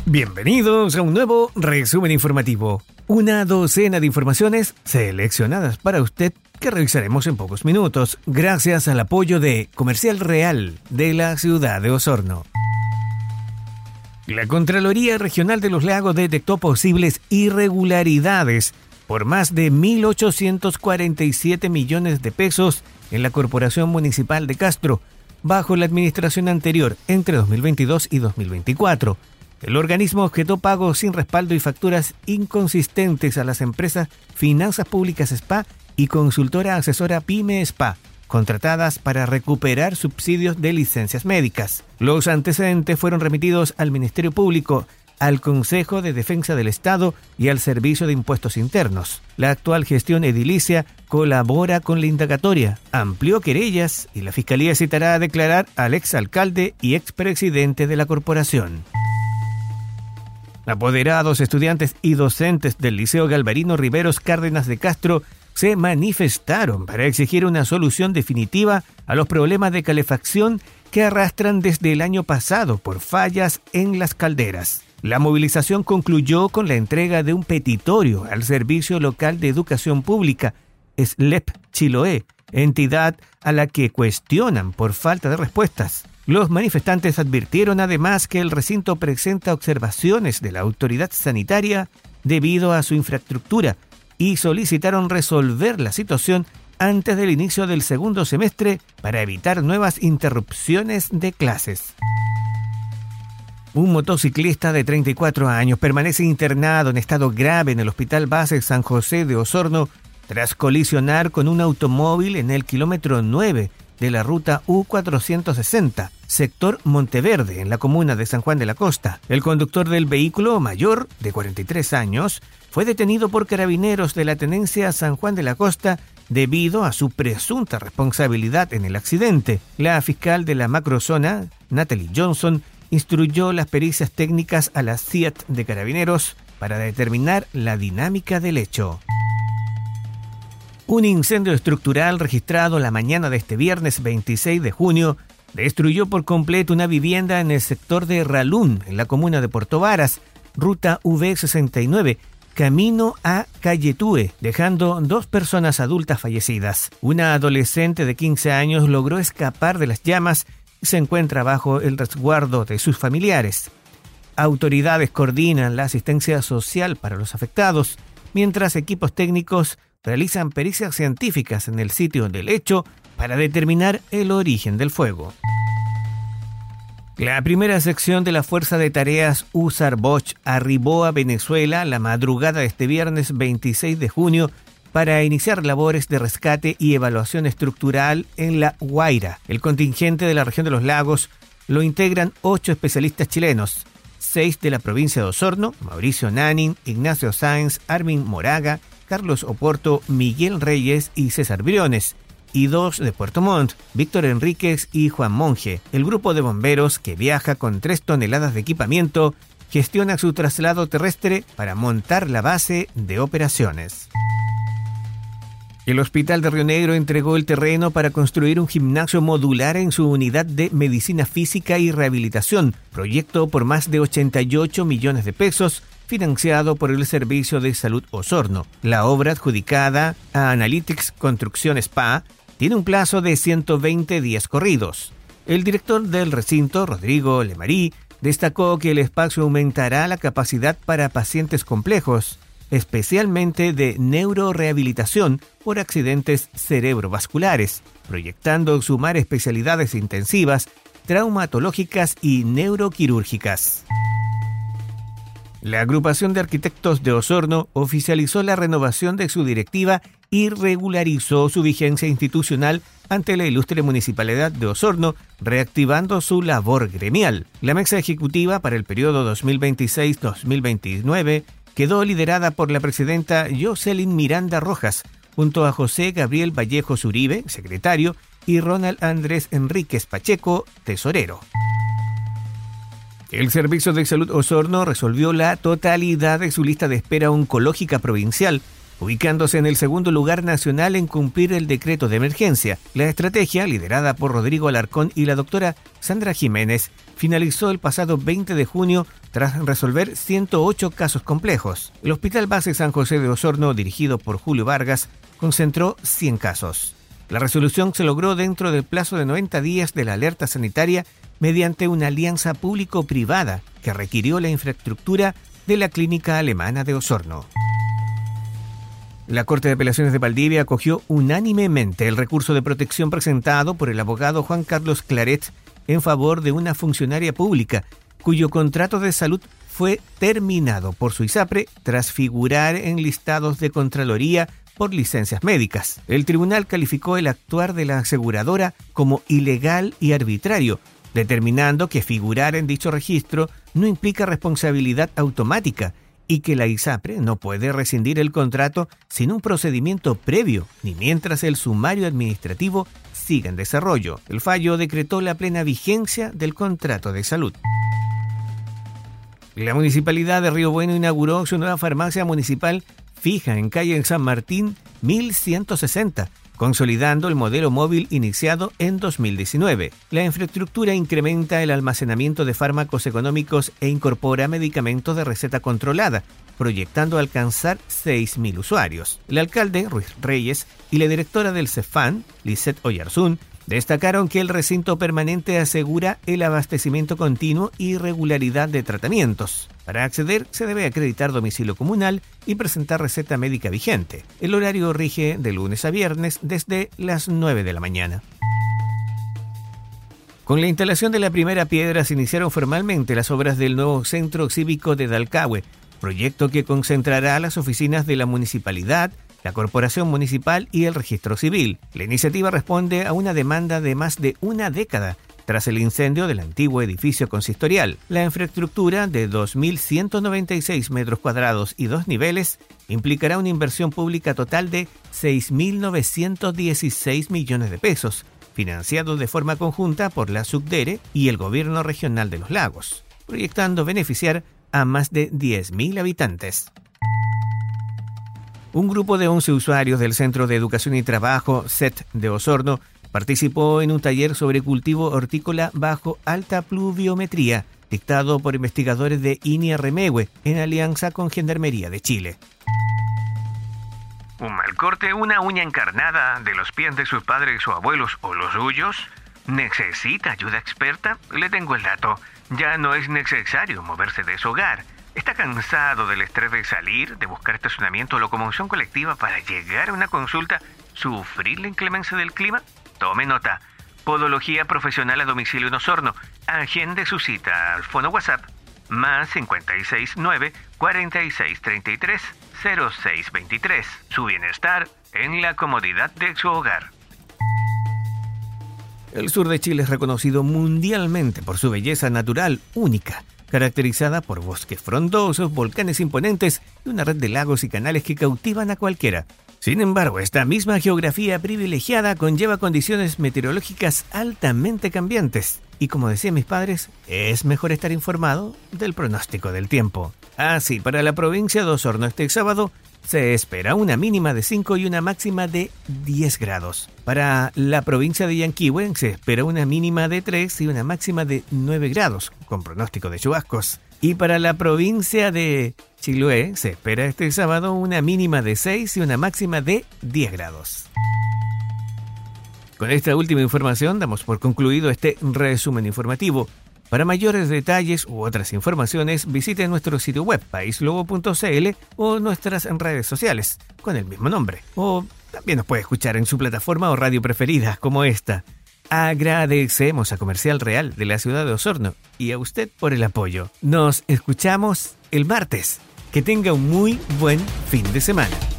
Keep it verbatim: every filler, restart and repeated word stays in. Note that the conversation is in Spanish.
Bienvenidos a un nuevo resumen informativo. Una docena de informaciones seleccionadas para usted que revisaremos en pocos minutos, gracias al apoyo de Comercial Real de la ciudad de Osorno. La Contraloría Regional de los Lagos detectó posibles irregularidades por más de mil ochocientos cuarenta y siete millones de pesos en la Corporación Municipal de Castro, bajo la administración anterior entre dos mil veintidós y dos mil veinticuatro. El organismo objetó pagos sin respaldo y facturas inconsistentes a las empresas Finanzas Públicas S P A y Consultora Asesora Pyme S P A, contratadas para recuperar subsidios de licencias médicas. Los antecedentes fueron remitidos al Ministerio Público, al Consejo de Defensa del Estado y al Servicio de Impuestos Internos. La actual gestión edilicia colabora con la indagatoria, amplió querellas y la Fiscalía citará a declarar al exalcalde y expresidente de la corporación. Apoderados, estudiantes y docentes del Liceo Galvarino Riveros Cárdenas de Castro se manifestaron para exigir una solución definitiva a los problemas de calefacción que arrastran desde el año pasado por fallas en las calderas. La movilización concluyó con la entrega de un petitorio al Servicio Local de Educación Pública, S L E P Chiloé, entidad a la que cuestionan por falta de respuestas. Los manifestantes advirtieron además que el recinto presenta observaciones de la autoridad sanitaria debido a su infraestructura y solicitaron resolver la situación antes del inicio del segundo semestre para evitar nuevas interrupciones de clases. Un motociclista de treinta y cuatro años permanece internado en estado grave en el Hospital Base San José de Osorno tras colisionar con un automóvil en el kilómetro nueve de la ruta U cuatrocientos sesenta, sector Monteverde, en la comuna de San Juan de la Costa. El conductor del vehículo, mayor de cuarenta y tres años, fue detenido por carabineros de la Tenencia San Juan de la Costa debido a su presunta responsabilidad en el accidente. La fiscal de la macrozona, Natalie Johnson, instruyó las pericias técnicas a la C I A T de Carabineros para determinar la dinámica del hecho. Un incendio estructural registrado la mañana de este viernes veintiséis de junio destruyó por completo una vivienda en el sector de Ralún, en la comuna de Puerto Varas, ruta V sesenta y nueve, camino a Cayetúe, dejando dos personas adultas fallecidas. Una adolescente de quince años logró escapar de las llamas y se encuentra bajo el resguardo de sus familiares. Autoridades coordinan la asistencia social para los afectados, mientras equipos técnicos realizan pericias científicas en el sitio del hecho para determinar el origen del fuego. La primera sección de la Fuerza de Tareas U S A R Bosch arribó a Venezuela la madrugada de este viernes veintiséis de junio para iniciar labores de rescate y evaluación estructural en La Guaira. El contingente de la región de los lagos lo integran ocho especialistas chilenos, seis de la provincia de Osorno, Mauricio Nanin, Ignacio Sáenz, Armin Moraga, Carlos Oporto, Miguel Reyes y César Briones, y dos de Puerto Montt, Víctor Enríquez y Juan Monge. El grupo de bomberos, que viaja con tres toneladas de equipamiento, gestiona su traslado terrestre para montar la base de operaciones. El Hospital de Río Negro entregó el terreno para construir un gimnasio modular en su unidad de Medicina Física y Rehabilitación, proyecto por más de ochenta y ocho millones de pesos, financiado por el Servicio de Salud Osorno. La obra, adjudicada a Analytics Construcción S P A, tiene un plazo de ciento veinte días corridos. El director del recinto, Rodrigo Lemarí, destacó que el espacio aumentará la capacidad para pacientes complejos, especialmente de neurorehabilitación por accidentes cerebrovasculares, proyectando sumar especialidades intensivas, traumatológicas y neuroquirúrgicas. La Agrupación de Arquitectos de Osorno oficializó la renovación de su directiva y regularizó su vigencia institucional ante la ilustre Municipalidad de Osorno, reactivando su labor gremial. La mesa ejecutiva para el periodo dos mil veintiséis a dos mil veintinueve quedó liderada por la presidenta Jocelyn Miranda Rojas, junto a José Gabriel Vallejo Uribe, secretario, y Ronald Andrés Enríquez Pacheco, tesorero. El Servicio de Salud Osorno resolvió la totalidad de su lista de espera oncológica provincial, ubicándose en el segundo lugar nacional en cumplir el decreto de emergencia. La estrategia, liderada por Rodrigo Alarcón y la doctora Sandra Jiménez, finalizó el pasado veinte de junio tras resolver ciento ocho casos complejos. El Hospital Base San José de Osorno, dirigido por Julio Vargas, concentró cien casos. La resolución se logró dentro del plazo de noventa días de la alerta sanitaria mediante una alianza público-privada que requirió la infraestructura de la Clínica Alemana de Osorno. La Corte de Apelaciones de Valdivia acogió unánimemente el recurso de protección presentado por el abogado Juan Carlos Claret en favor de una funcionaria pública cuyo contrato de salud fue terminado por su ISAPRE tras figurar en listados de Contraloría por licencias médicas. El tribunal calificó el actuar de la aseguradora como ilegal y arbitrario, determinando que figurar en dicho registro no implica responsabilidad automática y que la ISAPRE no puede rescindir el contrato sin un procedimiento previo, ni mientras el sumario administrativo siga en desarrollo. El fallo decretó la plena vigencia del contrato de salud. La Municipalidad de Río Bueno inauguró su nueva farmacia municipal fija en calle San Martín mil ciento sesenta, consolidando el modelo móvil iniciado en dos mil diecinueve. La infraestructura incrementa el almacenamiento de fármacos económicos e incorpora medicamentos de receta controlada, proyectando alcanzar seis mil usuarios. El alcalde, Ruiz Reyes, y la directora del CEFAN, Lisette Oyarzún, destacaron que el recinto permanente asegura el abastecimiento continuo y regularidad de tratamientos. Para acceder se debe acreditar domicilio comunal y presentar receta médica vigente. El horario rige de lunes a viernes desde las nueve de la mañana. Con la instalación de la primera piedra se iniciaron formalmente las obras del nuevo Centro Cívico de Dalcahue, proyecto que concentrará las oficinas de la municipalidad, la Corporación Municipal y el Registro Civil. La iniciativa responde a una demanda de más de una década tras el incendio del antiguo edificio consistorial. La infraestructura de dos mil ciento noventa y seis metros cuadrados y dos niveles implicará una inversión pública total de seis mil novecientos dieciséis millones de pesos, financiado de forma conjunta por la SUCDERE y el Gobierno Regional de los Lagos, proyectando beneficiar a más de diez mil habitantes. Un grupo de once usuarios del Centro de Educación y Trabajo, C E T, de Osorno, participó en un taller sobre cultivo hortícola bajo alta pluviometría, dictado por investigadores de INIA Remegue, en alianza con Gendarmería de Chile. ¿Un mal corte, una uña encarnada de los pies de sus padres o abuelos o los suyos? ¿Necesita ayuda experta? Le tengo el dato. Ya no es necesario moverse de su hogar. ¿Está cansado del estrés de salir, de buscar estacionamiento o locomoción colectiva para llegar a una consulta, sufrir la inclemencia del clima? Tome nota. Podología profesional a domicilio en Osorno. Agende su cita al fono WhatsApp más cinco seis nueve, cuatro seis tres tres, cero seis dos tres. Su bienestar en la comodidad de su hogar. El sur de Chile es reconocido mundialmente por su belleza natural única, caracterizada por bosques frondosos, volcanes imponentes y una red de lagos y canales que cautivan a cualquiera. Sin embargo, esta misma geografía privilegiada conlleva condiciones meteorológicas altamente cambiantes. Y como decían mis padres, es mejor estar informado del pronóstico del tiempo. Así, para la provincia de Osorno este sábado se espera una mínima de cinco y una máxima de diez grados. Para la provincia de Yanquihue se espera una mínima de tres y una máxima de nueve grados, con pronóstico de chubascos. Y para la provincia de Chiloé se espera este sábado una mínima de seis y una máxima de diez grados. Con esta última información damos por concluido este resumen informativo. Para mayores detalles u otras informaciones, visite nuestro sitio web paislobo punto c l o nuestras redes sociales con el mismo nombre. O también nos puede escuchar en su plataforma o radio preferida como esta. Agradecemos a Comercial Real de la ciudad de Osorno y a usted por el apoyo. Nos escuchamos el martes. Que tenga un muy buen fin de semana.